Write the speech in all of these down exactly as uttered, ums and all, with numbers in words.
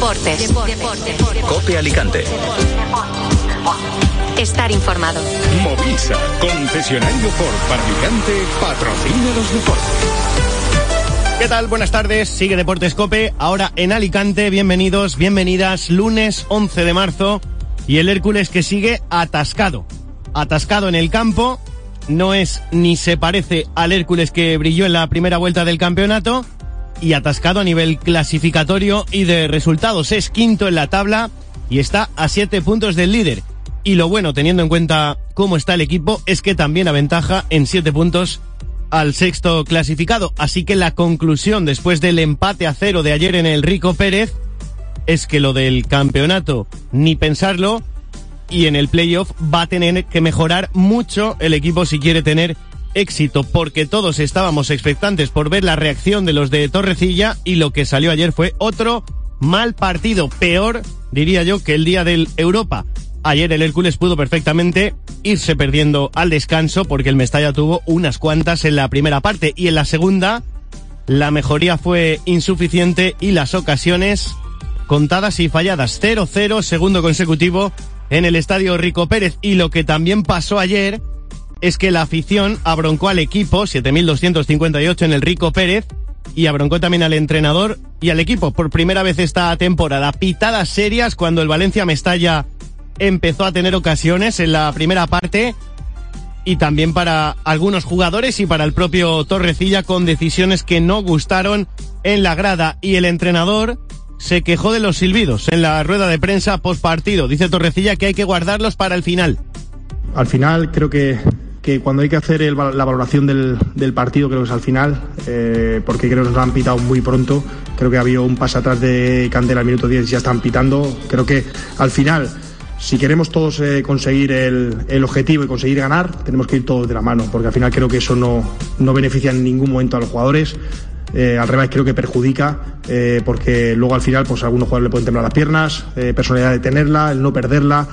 Deportes. Deportes. COPE Alicante. Estar informado. Movisa, concesionario Ford para Alicante, patrocina los deportes. ¿Qué tal? Buenas tardes, sigue Deportes COPE, ahora en Alicante. Bienvenidos, bienvenidas, lunes once de marzo, y el Hércules que sigue atascado. Atascado en el campo, no es ni se parece al Hércules que brilló en la primera vuelta del campeonato, y atascado a nivel clasificatorio y de resultados. Es quinto en la tabla y está a siete puntos del líder. Y lo bueno, teniendo en cuenta cómo está el equipo, es que también aventaja en siete puntos al sexto clasificado. Así que la conclusión después del empate a cero de ayer en el Rico Pérez es que lo del campeonato ni pensarlo, y en el playoff va a tener que mejorar mucho el equipo si quiere tener éxito, porque todos estábamos expectantes por ver la reacción de los de Torrecilla, y lo que salió ayer fue otro mal partido, peor, diría yo, que el día del Europa. Ayer el Hércules pudo perfectamente irse perdiendo al descanso, porque el Mestalla tuvo unas cuantas en la primera parte, y en la segunda la mejoría fue insuficiente y las ocasiones contadas y falladas. cero cero, segundo consecutivo en el estadio Rico Pérez. Y lo que también pasó ayer es que la afición abroncó al equipo, siete mil doscientos cincuenta y ocho en el Rico Pérez, y abroncó también al entrenador y al equipo por primera vez esta temporada. Pitadas serias cuando el Valencia Mestalla empezó a tener ocasiones en la primera parte, y también para algunos jugadores y para el propio Torrecilla, con decisiones que no gustaron en la grada. Y el entrenador se quejó de los silbidos en la rueda de prensa post partido. Dice Torrecilla que hay que guardarlos para el final. Al final creo que, que cuando hay que hacer el, la valoración del, del partido, creo que es al final, eh, porque creo que nos han pitado muy pronto. Creo que había un pase atrás de Candela al minuto diez y ya están pitando. Creo que al final, si queremos todos eh, conseguir el, el objetivo y conseguir ganar, tenemos que ir todos de la mano, porque al final creo que eso no, no beneficia en ningún momento a los jugadores. Eh, al revés, creo que perjudica, eh, porque luego al final pues a algunos jugadores le pueden temblar las piernas, eh, personalidad de tenerla, el no perderla,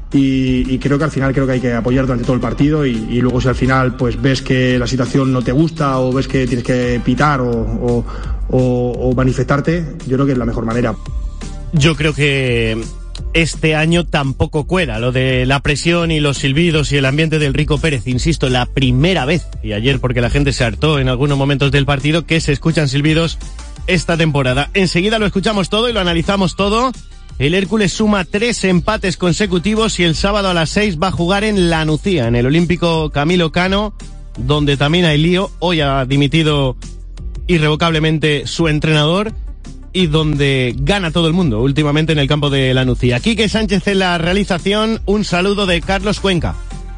y, y creo que al final creo que hay que apoyar durante todo el partido, y, y luego si al final pues ves que la situación no te gusta, o ves que tienes que pitar o, o, o, o manifestarte, yo creo que es la mejor manera. Yo creo que este año tampoco cuela lo de la presión y los silbidos y el ambiente del Rico Pérez. Insisto, la primera vez, y ayer porque la gente se hartó en algunos momentos del partido, que se escuchan silbidos esta temporada. Enseguida lo escuchamos todo y lo analizamos todo. El Hércules suma tres empates consecutivos y el sábado a las seis va a jugar en La Nucía, en el Olímpico Camilo Cano, donde también hay lío. Hoy ha dimitido irrevocablemente su entrenador, y donde gana todo el mundo últimamente en el campo de La Nucía. Quique Sánchez en la realización, un saludo de Carlos Cuenca.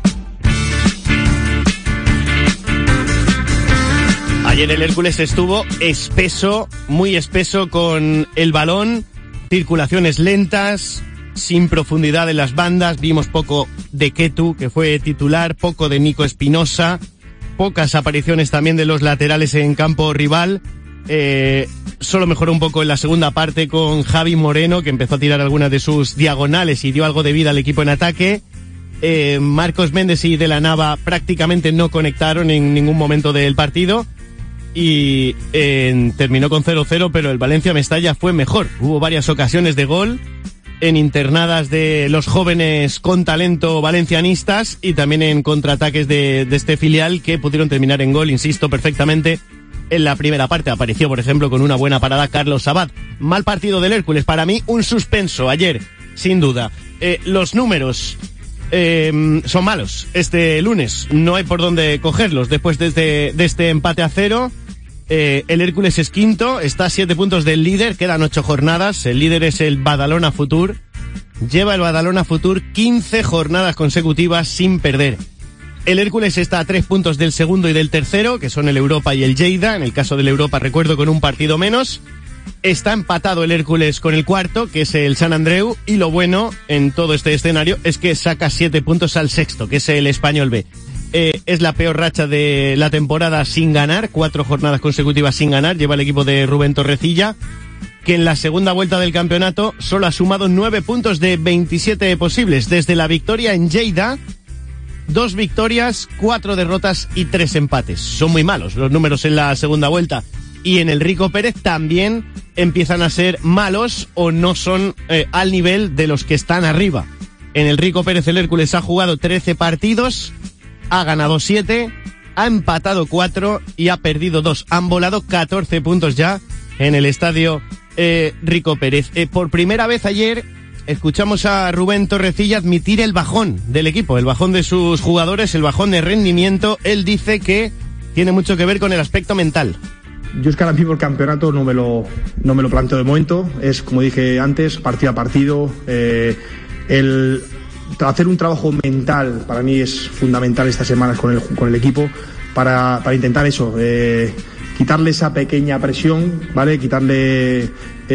Ayer el Hércules estuvo espeso, muy espeso con el balón, circulaciones lentas, sin profundidad en las bandas. Vimos poco de Ketu, que fue titular, poco de Nico Espinosa, pocas apariciones también de los laterales en campo rival. Eh, solo mejoró un poco en la segunda parte con Javi Moreno, que empezó a tirar algunas de sus diagonales y dio algo de vida al equipo en ataque. Eh, Marcos Méndez y De la Nava prácticamente no conectaron en ningún momento del partido, y eh, terminó con cero cero, pero el Valencia Mestalla fue mejor. Hubo varias ocasiones de gol en internadas de los jóvenes con talento valencianistas, y también en contraataques de, de este filial, que pudieron terminar en gol, insisto, perfectamente. En la primera parte apareció, por ejemplo, con una buena parada Carlos Sabat. Mal partido del Hércules, para mí un suspenso ayer, sin duda. Eh, los números eh, son malos este lunes, no hay por dónde cogerlos. Después de este, de este empate a cero, eh, el Hércules es quinto, está a siete puntos del líder, quedan ocho jornadas. El líder es el Badalona Futur. Lleva el Badalona Futur quince jornadas consecutivas sin perder. El Hércules está a tres puntos del segundo y del tercero, que son el Europa y el Lleida. En el caso del Europa, recuerdo, con un partido menos. Está empatado el Hércules con el cuarto, que es el Sant Andreu, y lo bueno en todo este escenario es que saca siete puntos al sexto, que es el Español B. Eh, es la peor racha de la temporada sin ganar, cuatro jornadas consecutivas sin ganar, lleva el equipo de Rubén Torrecilla, que en la segunda vuelta del campeonato solo ha sumado nueve puntos de veintisiete posibles. Desde la victoria en Lleida, dos victorias, cuatro derrotas y tres empates. Son muy malos los números en la segunda vuelta. y en el Rico Pérez también empiezan a ser malos o no son eh, al nivel de los que están arriba. En el Rico Pérez el Hércules ha jugado trece partidos, ha ganado siete, ha empatado cuatro y ha perdido dos. Han volado catorce puntos ya en el estadio eh, Rico Pérez. Eh, por primera vez ayer escuchamos a Rubén Torrecilla admitir el bajón del equipo, el bajón de sus jugadores, el bajón de rendimiento. Él dice que tiene mucho que ver con el aspecto mental. Yo es que ahora mismo el campeonato no me lo, no me lo planteo de momento. Es, como dije antes, partido a partido. Eh, el hacer un trabajo mental para mí es fundamental estas semanas con el, con el equipo para, para intentar eso, eh, quitarle esa pequeña presión, ¿vale? Quitarle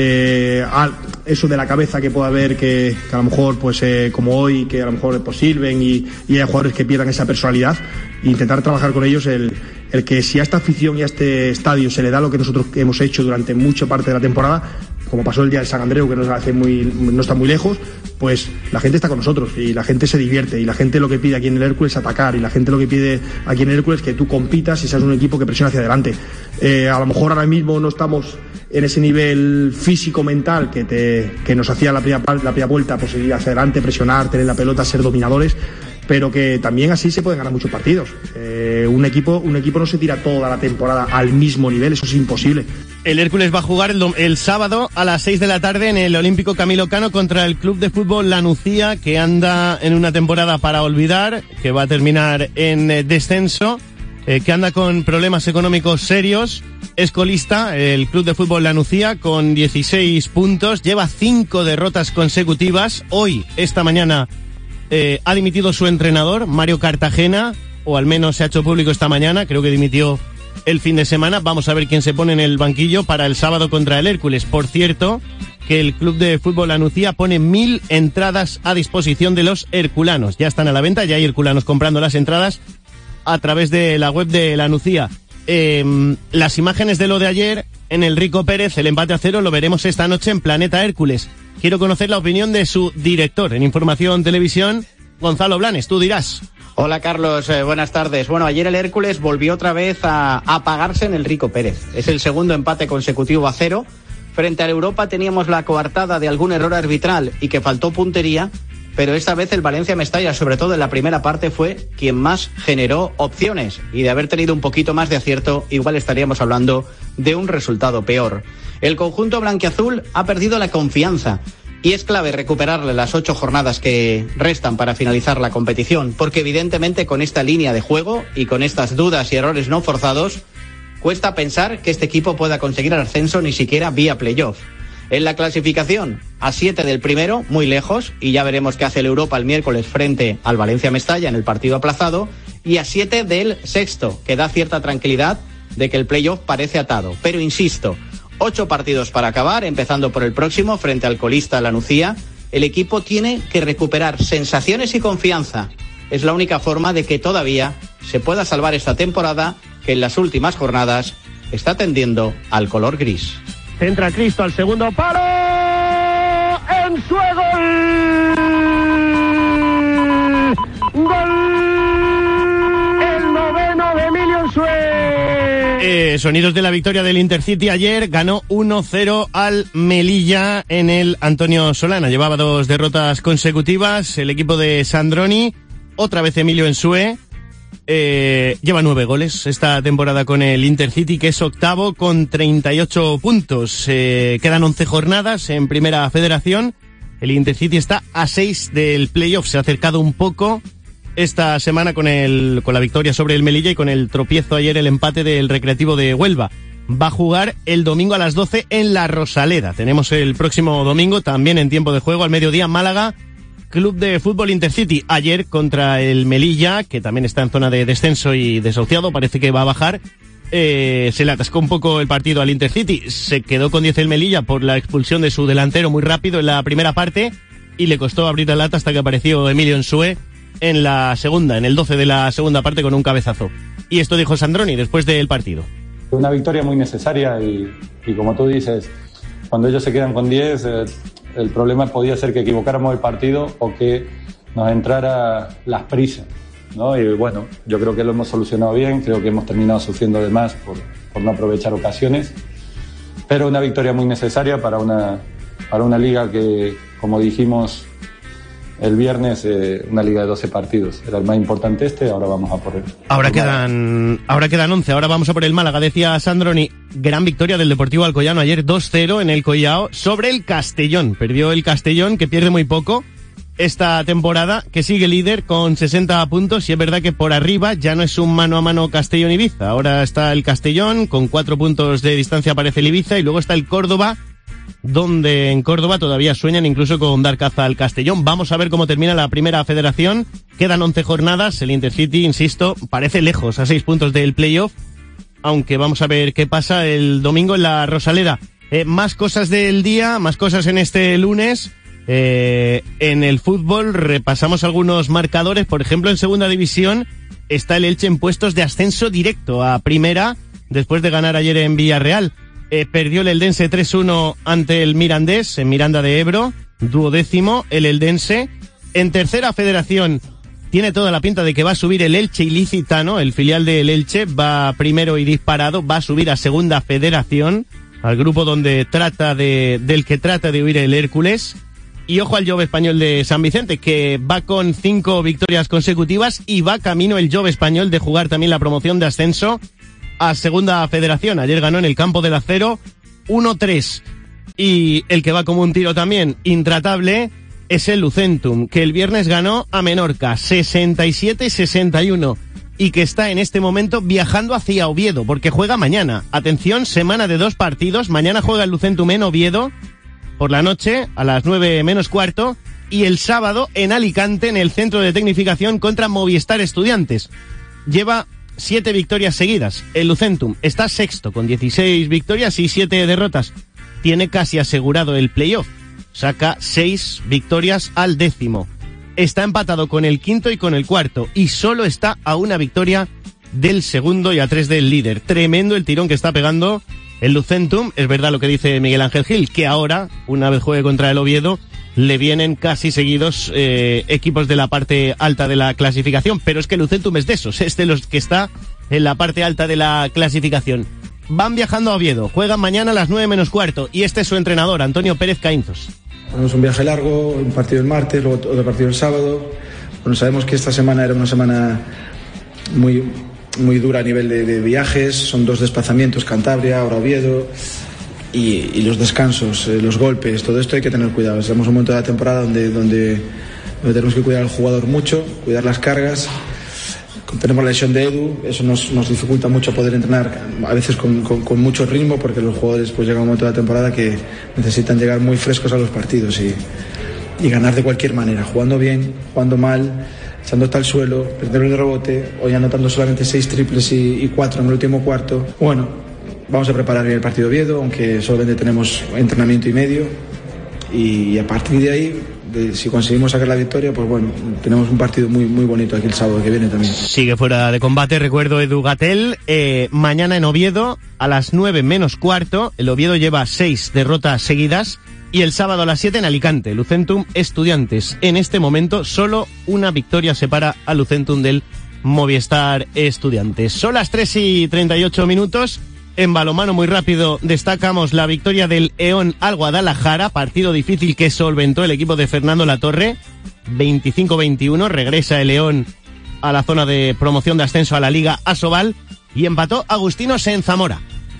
eh, al, eso de la cabeza que pueda haber que, que a lo mejor, pues eh, como hoy, que a lo mejor pues, sirven y, y hay jugadores que pierdan esa personalidad, e intentar trabajar con ellos el, el que si a esta afición y a este estadio se le da lo que nosotros hemos hecho durante mucha parte de la temporada, como pasó el día del San Andreu, que no, hace muy, no está muy lejos, pues la gente está con nosotros y la gente se divierte y la gente lo que pide aquí en el Hércules es atacar y la gente lo que pide aquí en el Hércules es que tú compitas y seas un equipo que presiona hacia adelante. Eh, a lo mejor ahora mismo no estamos en ese nivel físico-mental que, te, que nos hacía la primera, la primera vuelta, pues ir hacia adelante, presionar, tener la pelota, ser dominadores, pero que también así se pueden ganar muchos partidos. Eh, un equipo un equipo no se tira toda la temporada al mismo nivel, eso es imposible. El Hércules va a jugar el, el sábado a las seis de la tarde en el Olímpico Camilo Cano contra el Club de Fútbol La Nucía, que anda en una temporada para olvidar, que va a terminar en eh, descenso, eh, que anda con problemas económicos serios. Es colista el Club de Fútbol La Nucía con dieciséis puntos, lleva cinco derrotas consecutivas. Hoy, esta mañana, Eh, ha dimitido su entrenador, Mario Cartagena, o al menos se ha hecho público esta mañana, creo que dimitió el fin de semana. Vamos a ver quién se pone en el banquillo para el sábado contra el Hércules. Por cierto, que el Club de Fútbol La Nucía pone mil entradas a disposición de los herculanos. Ya están a la venta, ya hay herculanos comprando las entradas a través de la web de La Nucía. Eh, las imágenes de lo de ayer en el Rico Pérez, el empate a cero, lo veremos esta noche en Planeta Hércules. Quiero conocer la opinión de su director en Información Televisión, Gonzalo Blanes. Tú dirás. Hola Carlos, eh, buenas tardes. Bueno, ayer el Hércules volvió otra vez a, a apagarse en el Rico Pérez. Es el segundo empate consecutivo a cero. Frente al Europa teníamos la coartada de algún error arbitral y que faltó puntería, pero esta vez el Valencia Mestalla, sobre todo en la primera parte, fue quien más generó opciones, y de haber tenido un poquito más de acierto, igual estaríamos hablando de un resultado peor. El conjunto blanquiazul ha perdido la confianza y es clave recuperarle las ocho jornadas que restan para finalizar la competición, porque evidentemente con esta línea de juego y con estas dudas y errores no forzados, cuesta pensar que este equipo pueda conseguir el ascenso ni siquiera vía playoff. En la clasificación, a siete del primero, muy lejos, y ya veremos qué hace el Europa el miércoles frente al Valencia Mestalla en el partido aplazado, y a siete del sexto, que da cierta tranquilidad de que el playoff parece atado. Pero insisto, ocho partidos para acabar, empezando por el próximo frente al colista La Nucía. El equipo tiene que recuperar sensaciones y confianza. Es la única forma de que todavía se pueda salvar esta temporada, que en las últimas jornadas está tendiendo al color gris. Centra Cristo al segundo palo. ¡En su gol! ¡Gol! El noveno de Emilio Ensue. Eh, sonidos de la victoria del Intercity ayer. Ganó uno cero al Melilla en el Antonio Solana. Llevaba dos derrotas consecutivas el equipo de Sandroni. Otra vez Emilio Ensue. Eh, lleva nueve goles esta temporada con el Intercity, que es octavo con treinta y ocho puntos. Eh, quedan once jornadas en Primera Federación. El Intercity está a seis del playoff. Se ha acercado un poco esta semana con el con la victoria sobre el Melilla y con el tropiezo ayer, el empate del Recreativo de Huelva. Va a jugar el domingo a las doce en La Rosaleda. Tenemos el próximo domingo también en tiempo de juego al mediodía Málaga, Club de Fútbol Intercity. Ayer contra el Melilla, que también está en zona de descenso y desahuciado, parece que va a bajar. Eh, se le atascó un poco el partido al Intercity. Se quedó con diez el Melilla por la expulsión de su delantero muy rápido en la primera parte y le costó abrir la lata hasta que apareció Emilio Ensue en la segunda, en el doce de la segunda parte, con un cabezazo. Y esto dijo Sandroni después del partido. Una victoria muy necesaria y, y como tú dices, cuando ellos se quedan con diez, eh, el problema podía ser que equivocáramos el partido o que nos entrara las prisas, ¿no? Y bueno, yo creo que lo hemos solucionado bien, creo que hemos terminado sufriendo de más por, por no aprovechar ocasiones, pero una victoria muy necesaria para una, para una liga que, como dijimos el viernes, eh, una liga de doce partidos. Era el más importante este, ahora vamos a por él. Ahora quedan, ahora quedan once, ahora vamos a por el Málaga. Decía Sandroni, gran victoria del Deportivo Alcoyano ayer dos cero en el Collao sobre el Castellón. Perdió el Castellón, que pierde muy poco esta temporada, que sigue líder con sesenta puntos, y es verdad que por arriba ya no es un mano a mano Castellón-Ibiza. Ahora está el Castellón, con cuatro puntos de distancia aparece el Ibiza, y luego está el Córdoba, donde en Córdoba todavía sueñan incluso con dar caza al Castellón. Vamos a ver cómo termina la primera federación. Quedan once jornadas. El Intercity, insisto, parece lejos, a seis puntos del playoff, aunque vamos a ver qué pasa el domingo en la Rosaleda. Eh, más cosas del día, más cosas en este lunes. Eh, en el fútbol repasamos algunos marcadores. Por ejemplo, en segunda división está el Elche en puestos de ascenso directo a primera, después de ganar ayer en Villarreal. Eh, perdió el Eldense tres uno ante el Mirandés en Miranda de Ebro, duodécimo el Eldense. En tercera federación tiene toda la pinta de que va a subir el Elche Ilicitano, el filial del Elche, va primero y disparado, va a subir a segunda federación, al grupo donde trata de, del que trata de huir el Hércules. Y ojo al Jove Español de San Vicente, que va con cinco victorias consecutivas y va camino el Jove Español de jugar también la promoción de ascenso a segunda federación. Ayer ganó en el campo del Acero uno tres. Y el que va como un tiro también intratable es el Lucentum, que el viernes ganó a Menorca sesenta y siete sesenta y uno, y que está en este momento viajando hacia Oviedo, porque juega mañana. Atención, semana de dos partidos. Mañana juega el Lucentum en Oviedo por la noche a las nueve menos cuarto, y el sábado en Alicante, en el centro de tecnificación, contra Movistar Estudiantes. Lleva siete victorias seguidas. El Lucentum está sexto con dieciséis victorias y siete derrotas. Tiene casi asegurado el playoff. Saca seis victorias al décimo. Está empatado con el quinto y con el cuarto, y solo está a una victoria del segundo y a tres del líder. Tremendo el tirón que está pegando el Lucentum. Es verdad lo que dice Miguel Ángel Gil, que ahora, una vez juegue contra el Oviedo, le vienen casi seguidos eh, equipos de la parte alta de la clasificación, pero es que el Lucentum es de esos, es de los que está en la parte alta de la clasificación. Van viajando a Oviedo, juegan mañana a las nueve menos cuarto, y este es su entrenador, Antonio Pérez Caínzos. Tenemos un viaje largo, un partido el martes, luego otro partido el sábado. Bueno, sabemos que esta semana era una semana muy, muy dura a nivel de, de viajes, son dos desplazamientos, Cantabria, ahora Oviedo. Y, y los descansos, eh, los golpes, todo esto hay que tener cuidado. Estamos en un momento de la temporada donde, donde, donde tenemos que cuidar al jugador mucho, cuidar las cargas. Tenemos la lesión de Edu, eso nos, nos dificulta mucho poder entrenar, a veces con, con, con mucho ritmo, porque los jugadores pues llega un momento de la temporada que necesitan llegar muy frescos a los partidos y, y ganar de cualquier manera, jugando bien, jugando mal, echándote al suelo, perder el rebote, hoy anotando solamente seis triples y, y cuatro en el último cuarto. Bueno, vamos a preparar bien el partido de Oviedo, aunque solamente tenemos entrenamiento y medio, y a partir de ahí, de, si conseguimos sacar la victoria, pues bueno, tenemos un partido muy muy bonito aquí el sábado que viene también. Sigue fuera de combate, recuerdo, Edu Gatel. Eh, mañana en Oviedo a las nueve menos cuarto, el Oviedo lleva seis derrotas seguidas, y el sábado a las siete en Alicante, Lucentum Estudiantes. En este momento solo una victoria separa a Lucentum del Movistar Estudiantes. Son las tres y treinta y ocho minutos. En balonmano, muy rápido, destacamos la victoria del Eón al Guadalajara, partido difícil que solventó el equipo de Fernando Latorre, veinticinco veintiuno, regresa el Eón a la zona de promoción de ascenso a la Liga Asobal, y empató Agustinos en Zamora.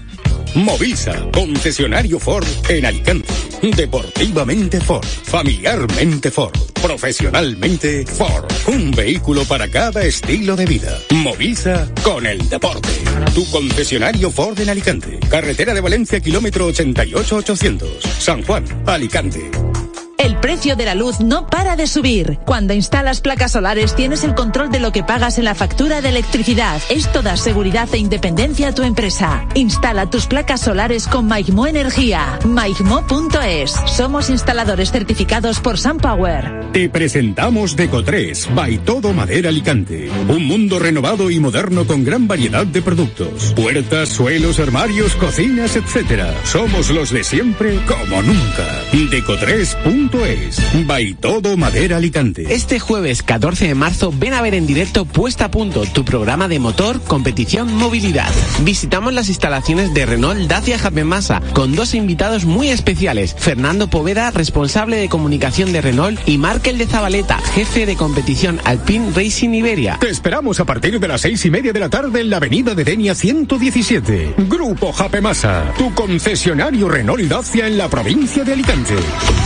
Movisa, concesionario Ford en Alicante. Deportivamente Ford, familiarmente Ford, profesionalmente Ford. Un vehículo para cada estilo de vida. Movisa con el deporte. Tu concesionario Ford en Alicante. Carretera de Valencia, kilómetro ochenta y ocho ochocientos. San Juan, Alicante. El precio de la luz no para de subir. Cuando instalas placas solares tienes el control de lo que pagas en la factura de electricidad. Esto da seguridad e independencia a tu empresa. Instala tus placas solares con Maigmo Energía. Maigmo punto es. Somos instaladores certificados por SunPower. Te presentamos Decotres, by Todo Madera Alicante. Un mundo renovado y moderno con gran variedad de productos. Puertas, suelos, armarios, cocinas, etcétera. Somos los de siempre como nunca. Decotres punto punto es. Baitodo Madera Alicante. Este jueves catorce de marzo ven a ver en directo Puesta a Punto, tu programa de motor, competición, movilidad. Visitamos las instalaciones de Renault Dacia Japemasa con dos invitados muy especiales, Fernando Poveda, responsable de comunicación de Renault, y Markel de Zabaleta, jefe de competición Alpine Racing Iberia. Te esperamos a partir de las seis y media de la tarde en la avenida de Denia ciento diecisiete. Grupo Japemasa, tu concesionario Renault y Dacia en la provincia de Alicante.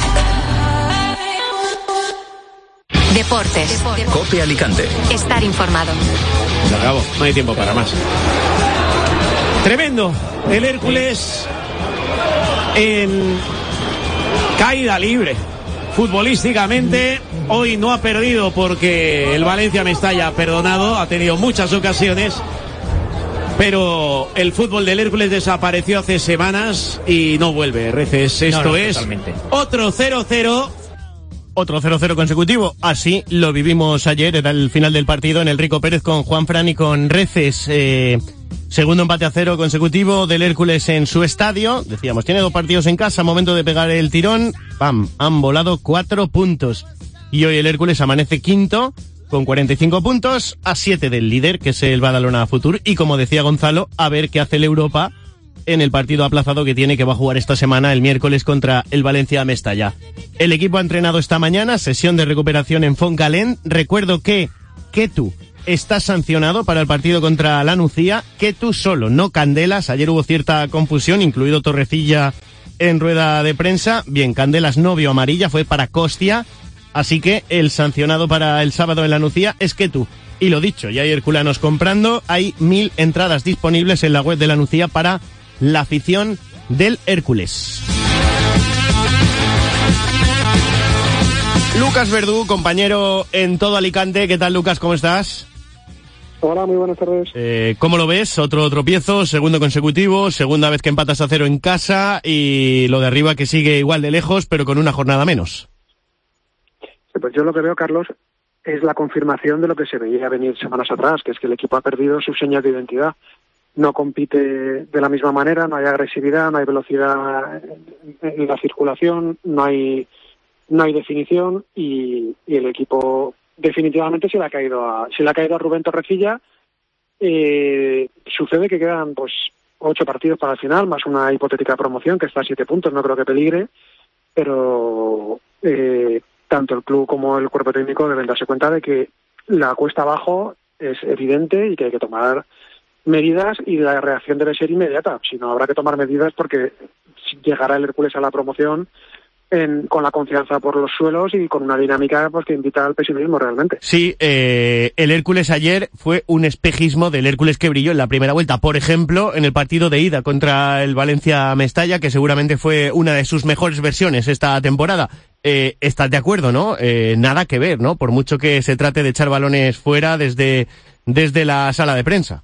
Deportes. Cope Alicante. Estar informado. Se acabó, no hay tiempo para más. Tremendo. El Hércules en caída libre. Futbolísticamente, hoy no ha perdido porque el Valencia Mestalla ha perdonado, ha tenido muchas ocasiones, pero el fútbol del Hércules desapareció hace semanas y no vuelve. Reces, esto no, no, es totalmente. Otro cero cero. Otro cero cero consecutivo, así lo vivimos ayer, era el final del partido en el Rico Pérez con Juanfran y con Reces. Eh, segundo empate a cero consecutivo del Hércules en su estadio. Decíamos, tiene dos partidos en casa, momento de pegar el tirón. ¡Pam! Han volado cuatro puntos. Y hoy el Hércules amanece quinto con cuarenta y cinco puntos a siete del líder, que es el Badalona Futur. Y como decía Gonzalo, a ver qué hace el Europa en el partido aplazado que tiene, que va a jugar esta semana, el miércoles, contra el Valencia Mestalla. El equipo ha entrenado esta mañana, sesión de recuperación en Fontcalent. Recuerdo que Ketu está sancionado para el partido contra la Nucía. Ketu solo, no Candelas. Ayer hubo cierta confusión, incluido Torrecilla en rueda de prensa. Bien, Candelas no vio amarilla, fue para Costia. Así que el sancionado para el sábado en la Nucía es Ketu. Y lo dicho, ya hay herculanos comprando. Hay mil entradas disponibles en la web de la Nucía para la afición del Hércules. Lucas Verdú, compañero en todo Alicante. ¿Qué tal, Lucas? ¿Cómo estás? Hola, muy buenas tardes. Eh, ¿Cómo lo ves? Otro tropiezo, segundo consecutivo, segunda vez que empatas a cero en casa y lo de arriba que sigue igual de lejos, pero con una jornada menos. Sí, pues yo lo que veo, Carlos, es la confirmación de lo que se veía venir semanas atrás, que es que el equipo ha perdido sus señas de identidad. No compite de la misma manera, no hay agresividad, no hay velocidad en la circulación, no hay no hay definición y, y el equipo definitivamente se le ha caído a se le ha caído a Rubén Torrecilla. Eh, sucede que quedan pues ocho partidos para el final, más una hipotética promoción que está a siete puntos, no creo que peligre, pero eh, tanto el club como el cuerpo técnico deben darse cuenta de que la cuesta abajo es evidente y que hay que tomar medidas y la reacción debe ser inmediata. Si no, habrá que tomar medidas porque llegará el Hércules a la promoción en, con la confianza por los suelos y con una dinámica pues que invita al pesimismo realmente. Sí, eh, el Hércules ayer fue un espejismo del Hércules que brilló en la primera vuelta. Por ejemplo, en el partido de ida contra el Valencia Mestalla, que seguramente fue una de sus mejores versiones esta temporada. Eh, ¿Estás de acuerdo, no? Eh, nada que ver, ¿no? Por mucho que se trate de echar balones fuera desde, desde la sala de prensa.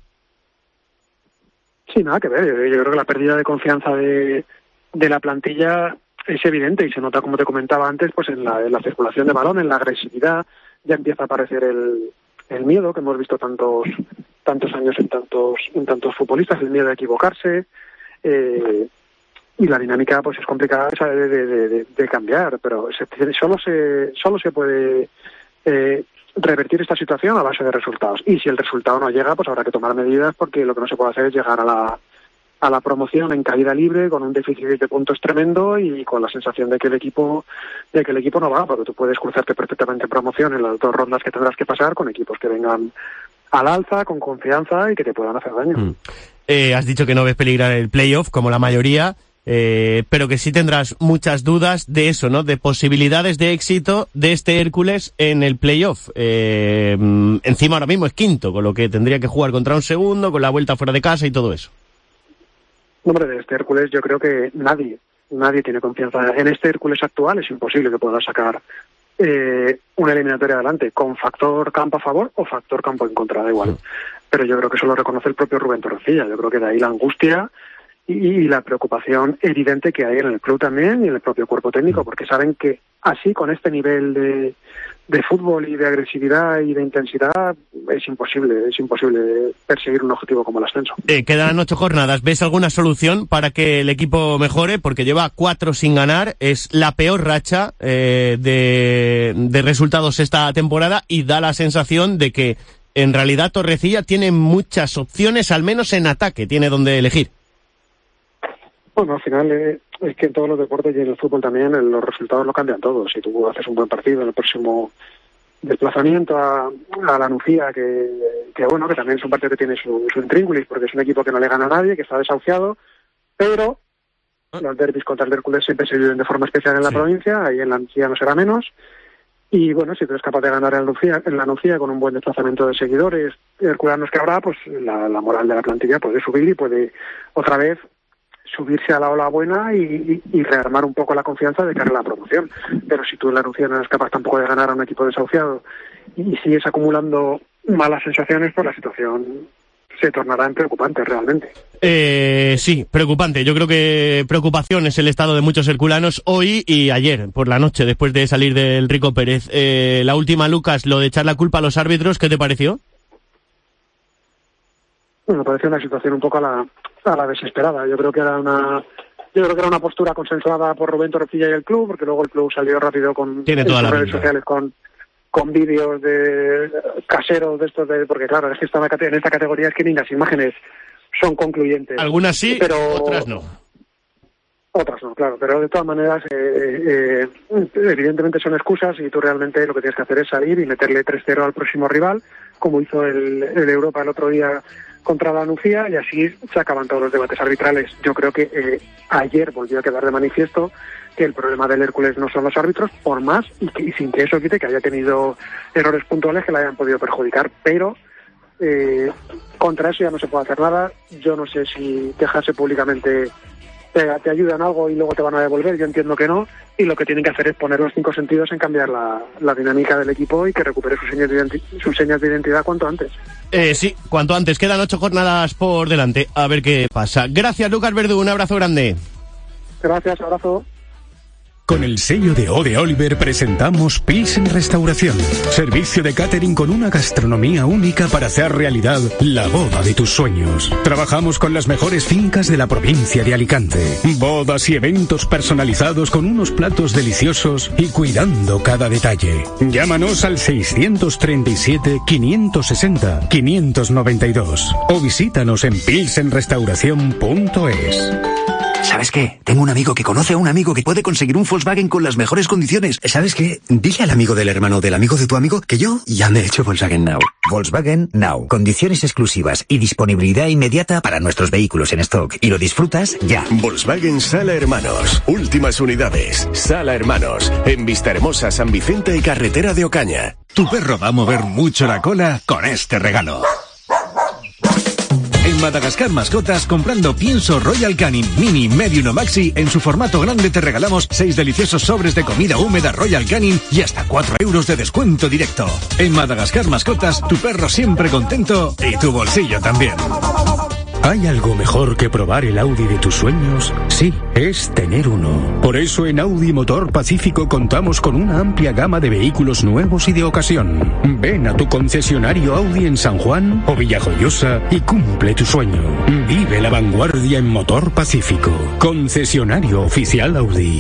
Sí, nada que ver. Yo creo que la pérdida de confianza de, de la plantilla es evidente y se nota, como te comentaba antes, pues en la, en la circulación de balón, en la agresividad. Ya empieza a aparecer el, el miedo que hemos visto tantos tantos años en tantos en tantos futbolistas, el miedo a equivocarse. Eh, y la dinámica pues es complicada de, de, de, de cambiar, pero se, solo se solo se puede eh, revertir esta situación a base de resultados. Y si el resultado no llega, pues habrá que tomar medidas porque lo que no se puede hacer es llegar a la a la promoción en caída libre con un déficit de puntos tremendo y con la sensación de que el equipo de que el equipo no va, porque tú puedes cruzarte perfectamente en promoción en las dos rondas que tendrás que pasar con equipos que vengan al alza, con confianza y que te puedan hacer daño. Mm. Eh, has dicho que no ves peligrar el playoff como la mayoría. Eh, pero que sí tendrás muchas dudas de eso, ¿no? De posibilidades de éxito de este Hércules en el playoff. Eh, encima ahora mismo es quinto, con lo que tendría que jugar contra un segundo, con la vuelta fuera de casa y todo eso. Hombre, de este Hércules yo creo que nadie, nadie tiene confianza. En este Hércules actual es imposible que pueda sacar eh, una eliminatoria adelante, con factor campo a favor o factor campo en contra, da igual. Sí. Pero yo creo que eso lo reconoce el propio Rubén Torrecilla. Yo creo que de ahí la angustia y la preocupación evidente que hay en el club también y en el propio cuerpo técnico, porque saben que así, con este nivel de, de fútbol y de agresividad y de intensidad, es imposible, es imposible perseguir un objetivo como el ascenso. Eh, quedan ocho jornadas. ¿Ves alguna solución para que el equipo mejore? Porque lleva cuatro sin ganar, es la peor racha eh, de, de resultados esta temporada y da la sensación de que en realidad Torrecilla tiene muchas opciones, al menos en ataque, tiene donde elegir. Bueno, al final eh, es que en todos los deportes y en el fútbol también eh, los resultados lo cambian todo. Si tú haces un buen partido en el próximo desplazamiento a, a la Nucía, que, que bueno, que también es un partido que tiene su, su intríngulis, porque es un equipo que no le gana a nadie, que está desahuciado, pero los derbis contra el Hércules siempre se viven de forma especial en la sí. provincia, ahí en la Nucía no será menos. Y bueno, si tú eres capaz de ganar en la Nucía, en la Nucía con un buen desplazamiento de seguidores herculanos que habrá, pues la, la moral de la plantilla puede subir y puede otra vez subirse a la ola buena y, y, y rearmar un poco la confianza de cara a la promoción. Pero si tú en la Nucía no eres capaz tampoco de ganar a un equipo desahuciado y sigues acumulando malas sensaciones, pues la situación se tornará en preocupante realmente. Eh, sí, preocupante. Yo creo que preocupación es el estado de muchos herculanos hoy y ayer por la noche después de salir del Rico Pérez. Eh, la última, Lucas, lo de echar la culpa a los árbitros, ¿qué te pareció? Bueno, me pareció una situación un poco a la a la desesperada. Yo creo que era una yo creo que era una postura consensuada por Rubén Torrecilla y el club, porque luego el club salió rápido con Tiene toda en la redes vida. sociales con con vídeos de caseros de estos de porque claro, es que esta, en esta categoría es que ni las imágenes son concluyentes. Algunas sí, pero otras no. Otras no, claro, pero de todas maneras eh, eh, evidentemente son excusas y tú realmente lo que tienes que hacer es salir y meterle tres cero al próximo rival, como hizo el, el Europa el otro día contra la Nucía, y así se acaban todos los debates arbitrales. Yo creo que eh, ayer volvió a quedar de manifiesto que el problema del Hércules no son los árbitros, por más y, que, y sin que eso quite que haya tenido errores puntuales que le hayan podido perjudicar, pero eh, contra eso ya no se puede hacer nada. Yo no sé si quejarse públicamente te, te ayudan algo y luego te van a devolver, yo entiendo que no, y lo que tienen que hacer es poner los cinco sentidos en cambiar la, la dinámica del equipo y que recupere sus señas de, identi- sus señas de identidad cuanto antes. Eh, sí, cuanto antes. Quedan ocho jornadas por delante. A ver qué pasa. Gracias, Lucas Verdú. Un abrazo grande. Gracias, abrazo. Con el sello de O de Oliver presentamos Pilsen Restauración. Servicio de catering con una gastronomía única para hacer realidad la boda de tus sueños. Trabajamos con las mejores fincas de la provincia de Alicante. Bodas y eventos personalizados con unos platos deliciosos y cuidando cada detalle. Llámanos al seiscientos treinta y siete, quinientos sesenta, quinientos noventa y dos o visítanos en pilsen restauración punto es. ¿Sabes qué? Tengo un amigo que conoce a un amigo que puede conseguir un Volkswagen con las mejores condiciones. ¿Sabes qué? Dile al amigo del hermano del amigo de tu amigo que yo ya me he hecho Volkswagen Now. Volkswagen Now. Condiciones exclusivas y disponibilidad inmediata para nuestros vehículos en stock. Y lo disfrutas ya. Volkswagen Sala Hermanos. Últimas unidades. Sala Hermanos. En Vistahermosa, San Vicente y Carretera de Ocaña. Tu perro va a mover mucho la cola con este regalo. En Madagascar Mascotas, comprando pienso Royal Canin Mini, Medium o Maxi, en su formato grande te regalamos seis deliciosos sobres de comida húmeda Royal Canin y hasta cuatro euros de descuento directo. En Madagascar Mascotas, tu perro siempre contento y tu bolsillo también. ¿Hay algo mejor que probar el Audi de tus sueños? Sí, es tener uno. Por eso en Audi Motor Pacífico contamos con una amplia gama de vehículos nuevos y de ocasión. Ven a tu concesionario Audi en San Juan o Villajoyosa y cumple tu sueño. Vive la vanguardia en Motor Pacífico. Concesionario oficial Audi.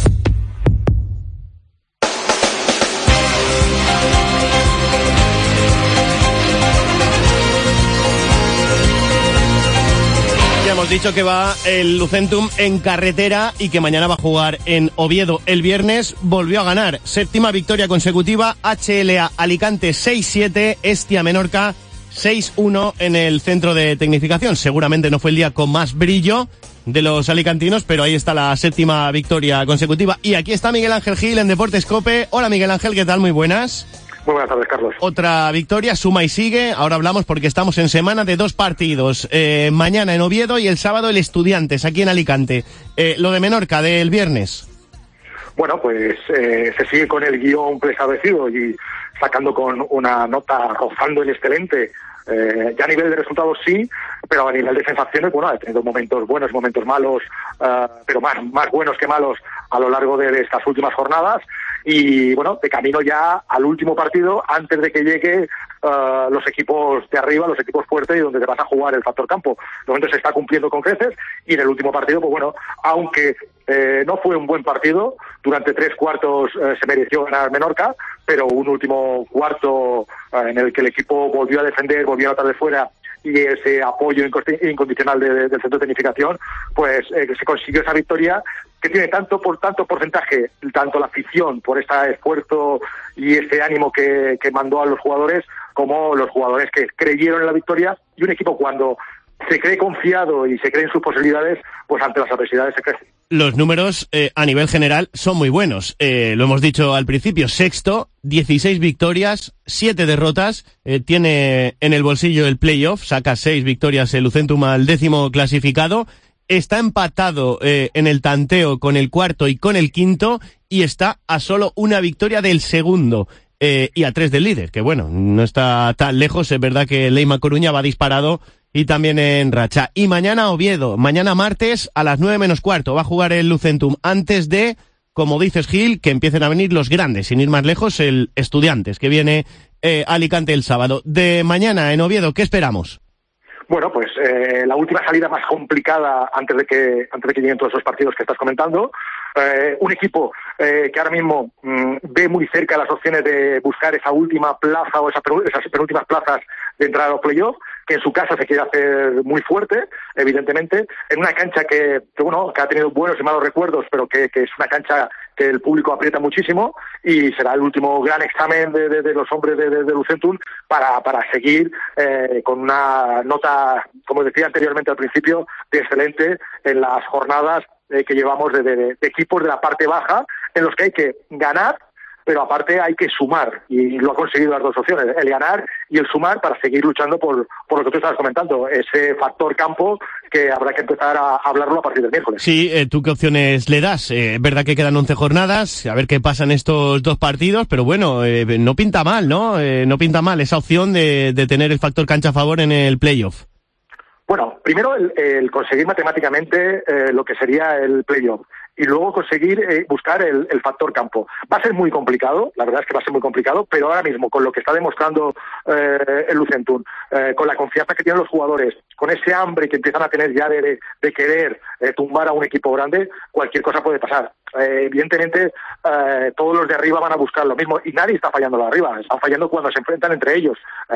Hemos dicho que va el Lucentum en carretera y que mañana va a jugar en Oviedo. El viernes volvió a ganar. Séptima victoria consecutiva. H L A Alicante seis siete, Estia Menorca seis uno en el centro de tecnificación. Seguramente no fue el día con más brillo de los alicantinos, pero ahí está la séptima victoria consecutiva. Y aquí está Miguel Ángel Gil en Deportes COPE. Hola Miguel Ángel, ¿qué tal? Muy buenas. Muy buenas tardes, Carlos. Otra victoria, suma y sigue. Ahora hablamos porque estamos en semana de dos partidos. Eh, mañana en Oviedo y el sábado el Estudiantes, aquí en Alicante. Eh, lo de Menorca, del viernes. Bueno, pues eh, se sigue con el guión preestablecido y sacando con una nota rozando el excelente. Eh, ya a nivel de resultados sí, pero a nivel de sensaciones, bueno, ha tenido momentos buenos, momentos malos, uh, pero más, más buenos que malos a lo largo de, de estas últimas jornadas. y bueno, de camino ya al último partido antes de que llegue uh, los equipos de arriba, los equipos fuertes y donde te vas a jugar el factor campo. De momento se está cumpliendo con creces y en el último partido, pues bueno, aunque eh, no fue un buen partido, durante tres cuartos eh, se mereció ganar Menorca, pero un último cuarto eh, en el que el equipo volvió a defender, volvió a anotar de fuera y ese apoyo incondicional de, de, del centro de tecnificación, pues eh, se consiguió esa victoria que tiene tanto por tanto porcentaje, tanto la afición por este esfuerzo y ese ánimo que, que mandó a los jugadores, como los jugadores que creyeron en la victoria, y un equipo cuando se cree confiado y se cree en sus posibilidades, pues ante las adversidades se crece. Los números eh, a nivel general son muy buenos. Eh, lo hemos dicho al principio, sexto, dieciséis victorias, siete derrotas, eh, tiene en el bolsillo el playoff, saca seis victorias el Lucentum al décimo clasificado, está empatado eh, en el tanteo con el cuarto y con el quinto, y está a solo una victoria del segundo. Eh, y a tres del líder, que bueno, no está tan lejos. Es verdad que Leima Coruña va disparado y también en racha. Y mañana Oviedo, mañana martes a las nueve menos cuarto va a jugar el Lucentum, antes de, como dices Gil, que empiecen a venir los grandes, sin ir más lejos, el Estudiantes, que viene eh, a Alicante el sábado. De mañana en Oviedo, ¿qué esperamos? Bueno, pues eh, la última salida más complicada antes de que antes de que lleguen todos esos partidos que estás comentando. Eh, un equipo eh, que ahora mismo mmm, ve muy cerca las opciones de buscar esa última plaza o esas, esas penúltimas plazas de entrar a los playoffs, que en su casa se quiere hacer muy fuerte, evidentemente, en una cancha que, que bueno, que ha tenido buenos y malos recuerdos, pero que, que es una cancha que el público aprieta muchísimo, y será el último gran examen de, de, de los hombres de, de, de Lucentum para, para seguir eh, con una nota, como decía anteriormente al principio, de excelente en las jornadas eh, que llevamos de, de, de equipos de la parte baja, en los que hay que ganar, pero aparte hay que sumar, y lo ha conseguido las dos opciones, el ganar y el sumar, para seguir luchando por, por lo que tú estabas comentando, ese factor campo que habrá que empezar a hablarlo a partir del miércoles. Sí, eh, ¿tú qué opciones le das? Eh, es verdad que quedan once jornadas, a ver qué pasa en estos dos partidos, pero bueno, eh, no pinta mal, ¿no? Eh, no pinta mal esa opción de, de tener el factor cancha a favor en el playoff. Bueno, primero el, el conseguir matemáticamente eh, lo que sería el playoff, y luego conseguir eh, buscar el, el factor campo. Va a ser muy complicado, la verdad es que va a ser muy complicado, pero ahora mismo con lo que está demostrando eh, el Lucentum, eh, con la confianza que tienen los jugadores, con ese hambre que empiezan a tener ya de, de, de querer eh, tumbar a un equipo grande, cualquier cosa puede pasar. Eh, evidentemente, eh, todos los de arriba van a buscar lo mismo, y nadie está fallando lo de arriba, están fallando cuando se enfrentan entre ellos.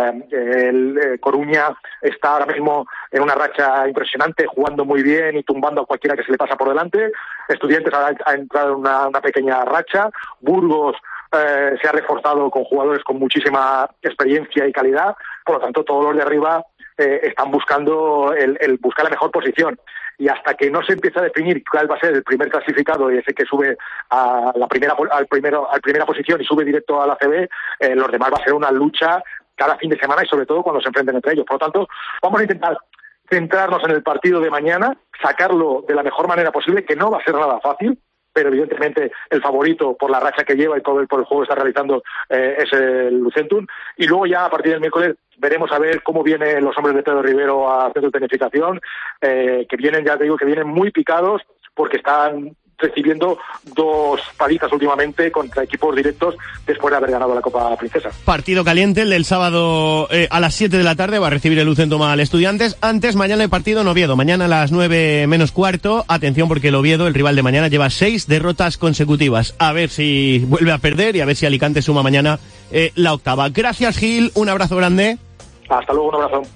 Eh, el eh, Coruña está ahora mismo en una racha impresionante, jugando muy bien y tumbando a cualquiera que se le pasa por delante. Estudiantes ha, ha entrado en una, una pequeña racha. Burgos eh, se ha reforzado con jugadores con muchísima experiencia y calidad. Por lo tanto, todos los de arriba eh, están buscando el, el buscar la mejor posición. Y hasta que no se empiece a definir cuál va a ser el primer clasificado y ese que sube a la primera al primero al primera posición y sube directo a la A C B, eh, los demás va a ser una lucha cada fin de semana, y sobre todo cuando se enfrenten entre ellos. Por lo tanto, vamos a intentar centrarnos en el partido de mañana, sacarlo de la mejor manera posible, que no va a ser nada fácil, pero evidentemente el favorito por la racha que lleva y por el, por el juego que está realizando eh, es el Lucentum. Y luego ya a partir del miércoles veremos a ver cómo vienen los hombres de Pedro Rivero a centro de tecnificación, eh, que vienen, ya te digo, que vienen muy picados, porque están recibiendo dos palizas últimamente contra equipos directos después de haber ganado la Copa Princesa. Partido caliente, el del sábado eh, a las siete de la tarde va a recibir el Lucentum al Estudiantes. Antes, mañana el partido en Oviedo, mañana a las nueve menos cuarto. Atención, porque el Oviedo, el rival de mañana, lleva seis derrotas consecutivas. A ver si vuelve a perder y a ver si Alicante suma mañana eh, la octava. Gracias, Gil, un abrazo grande. Hasta luego, un abrazo.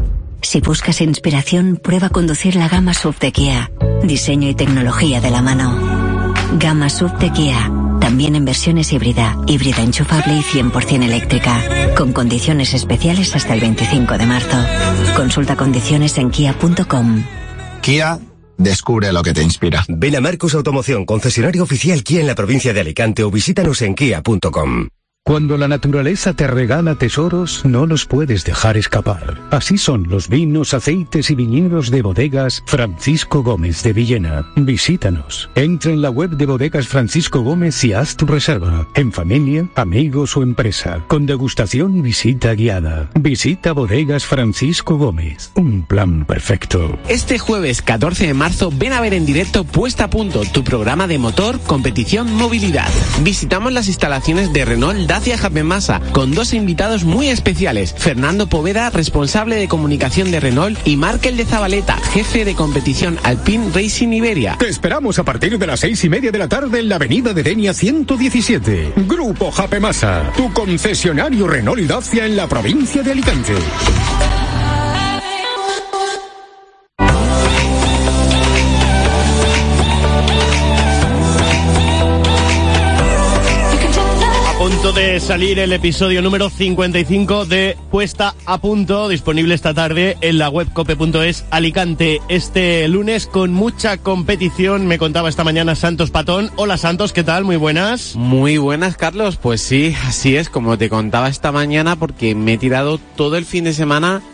Si buscas inspiración, prueba a conducir la gama S U V de Kia. Diseño y tecnología de la mano. Gama S U V de Kia. También en versiones híbrida, híbrida enchufable y cien por ciento eléctrica. Con condiciones especiales hasta el veinticinco de marzo. Consulta condiciones en kia punto com. Kia, descubre lo que te inspira. Ven a Marcos Automoción, concesionario oficial Kia en la provincia de Alicante, o visítanos en kia punto com. Cuando la naturaleza te regala tesoros, no los puedes dejar escapar. Así son los vinos, aceites y viñedos de Bodegas Francisco Gómez de Villena. Visítanos. Entra en la web de Bodegas Francisco Gómez y haz tu reserva. En familia, amigos o empresa. Con degustación y visita guiada. Visita Bodegas Francisco Gómez. Un plan perfecto. Este jueves catorce de marzo ven a ver en directo Puesta a Punto, tu programa de motor, competición, movilidad. Visitamos las instalaciones de Renault Dacia Jape Masa con dos invitados muy especiales: Fernando Poveda, responsable de comunicación de Renault, y Markel de Zabaleta, jefe de competición Alpine Racing Iberia. Te esperamos a partir de las seis y media de la tarde en la avenida de Denia ciento diecisiete. Grupo Jape Masa, tu concesionario Renault y Dacia en la provincia de Alicante. Punto de salir el episodio número cincuenta y cinco de Puesta a Punto, disponible esta tarde en la web cope punto es Alicante. Este lunes con mucha competición, me contaba esta mañana Santos Patón. Hola Santos, ¿qué tal? Muy buenas. Muy buenas, Carlos. Pues sí, así es, como te contaba esta mañana, porque me he tirado todo el fin de semana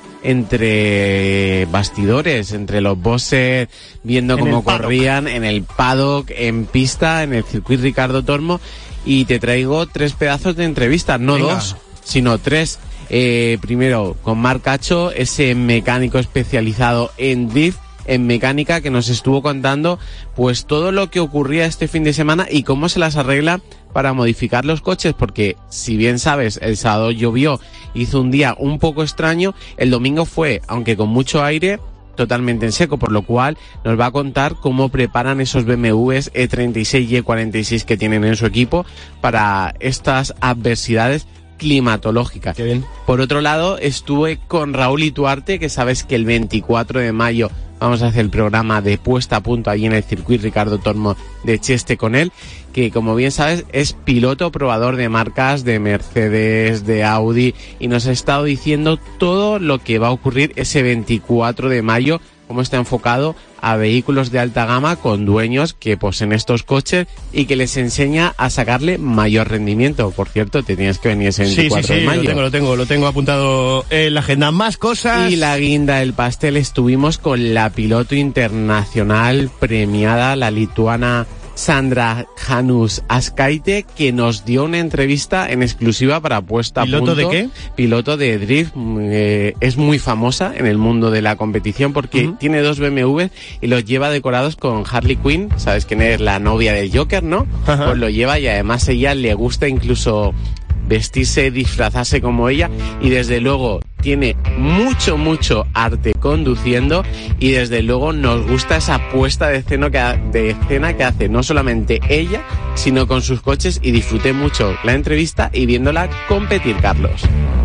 entre bastidores, entre los bosses, viendo cómo corrían en el paddock, en pista, en el circuito Ricardo Tormo. Y te traigo tres pedazos de entrevistas, no Venga. dos, sino tres. Eh, primero, con Marc Cacho, ese mecánico especializado en drift, en mecánica, que nos estuvo contando pues todo lo que ocurría este fin de semana y cómo se las arregla para modificar los coches, porque si bien sabes, el sábado llovió, hizo un día un poco extraño, el domingo fue, aunque con mucho aire, totalmente en seco, por lo cual nos va a contar cómo preparan esos B M Ws E treinta y seis y E cuarenta y seis que tienen en su equipo para estas adversidades climatológicas. Qué bien. Por otro lado, estuve con Raúl Ituarte, que sabes que el veinticuatro de mayo vamos a hacer el programa de Puesta a Punto allí en el circuito Ricardo Tormo de Cheste con él, que como bien sabes es piloto probador de marcas de Mercedes, de Audi, y nos ha estado diciendo todo lo que va a ocurrir ese veinticuatro de mayo, cómo está enfocado a vehículos de alta gama con dueños que poseen estos coches y que les enseña a sacarle mayor rendimiento. Por cierto, te tienes que venir ese veinticuatro sí, sí, sí, de mayo. Lo tengo, lo tengo, lo tengo apuntado en la agenda. Más cosas. Y la guinda del pastel, estuvimos con la piloto internacional premiada, la lituana Sandra Janus Askaite, que nos dio una entrevista en exclusiva para Puesta a Punto. ¿Piloto de qué? Piloto de drift, eh, es muy famosa en el mundo de la competición porque uh-huh. tiene dos B M W y los lleva decorados con Harley Quinn, sabes quién es la novia del Joker, ¿no? Uh-huh. Pues lo lleva, y además ella le gusta incluso vestirse, disfrazarse como ella, y desde luego tiene mucho, mucho arte conduciendo, y desde luego nos gusta esa puesta de escena que, de escena que hace no solamente ella, sino con sus coches, y disfruté mucho la entrevista y viéndola competir, Carlos.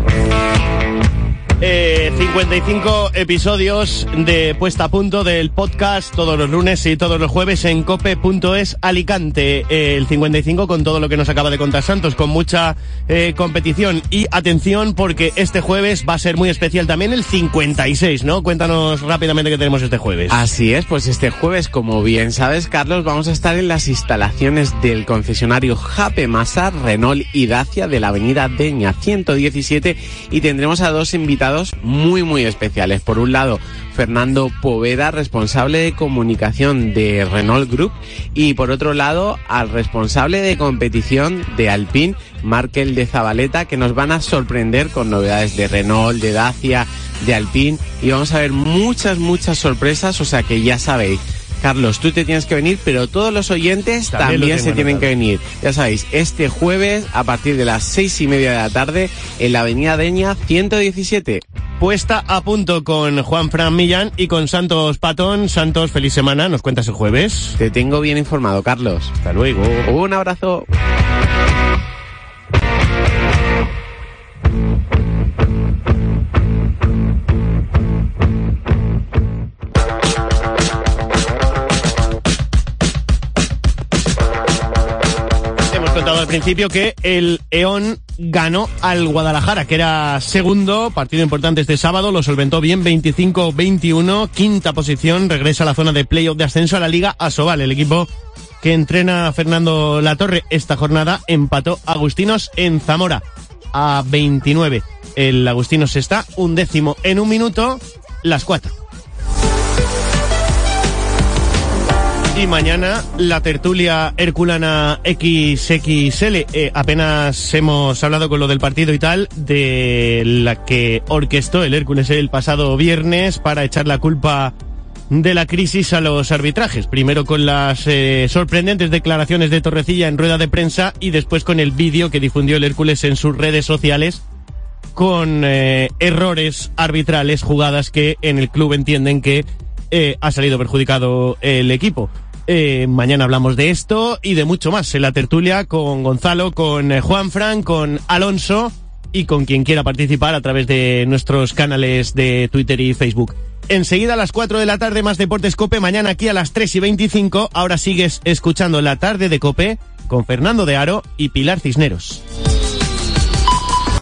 Eh, cincuenta y cinco episodios de Puesta a Punto del podcast, todos los lunes y todos los jueves en cope punto es Alicante. Eh, el cincuenta y cinco con todo lo que nos acaba de contar Santos, con mucha eh, competición. Y atención, porque este jueves va a ser muy especial también el cincuenta y seis, ¿no? Cuéntanos rápidamente qué tenemos este jueves. Así es, pues este jueves, como bien sabes, Carlos, vamos a estar en las instalaciones del concesionario Jape Masa, Renault y Dacia de la avenida Denia ciento diecisiete, y tendremos a dos invitados muy muy especiales. Por un lado, Fernando Poveda, responsable de comunicación de Renault Group, y por otro lado al responsable de competición de Alpine, Markel de Zabaleta, que nos van a sorprender con novedades de Renault, de Dacia, de Alpine, y vamos a ver muchas muchas sorpresas. O sea que ya sabéis, Carlos, tú te tienes que venir, pero todos los oyentes también, también se tienen que venir. Ya sabéis, este jueves a partir de las seis y media de la tarde en la avenida Denia ciento diecisiete. Puesta a Punto con Juan Fran Millán y con Santos Patón. Santos, feliz semana, nos cuentas el jueves. Te tengo bien informado, Carlos. Hasta luego. Un abrazo. Al principio que el E O N ganó al Guadalajara, que era segundo, partido importante este sábado, lo solventó bien, veinticinco veintiuno, quinta posición, regresa a la zona de playoff de ascenso a la Liga Asobal, el equipo que entrena Fernando Latorre esta jornada, empató Agustinos en Zamora a veintinueve. El Agustinos está undécimo en un minuto, las cuatro. Y mañana la tertulia herculana equis equis ele. Eh, apenas hemos hablado con lo del partido y tal, de la que orquestó el Hércules el pasado viernes para echar la culpa de la crisis a los arbitrajes. Primero con las eh, sorprendentes declaraciones de Torrecilla en rueda de prensa y después con el vídeo que difundió el Hércules en sus redes sociales con eh, errores arbitrales, jugadas que en el club entienden que eh, ha salido perjudicado el equipo. Eh, mañana hablamos de esto y de mucho más en la tertulia con Gonzalo, con eh, Juanfran, con Alonso y con quien quiera participar a través de nuestros canales de Twitter y Facebook. Enseguida a las cuatro de la tarde más Deportes COPE, mañana aquí a las tres y veinticinco. Ahora sigues escuchando La Tarde de COPE con Fernando de Aro y Pilar Cisneros.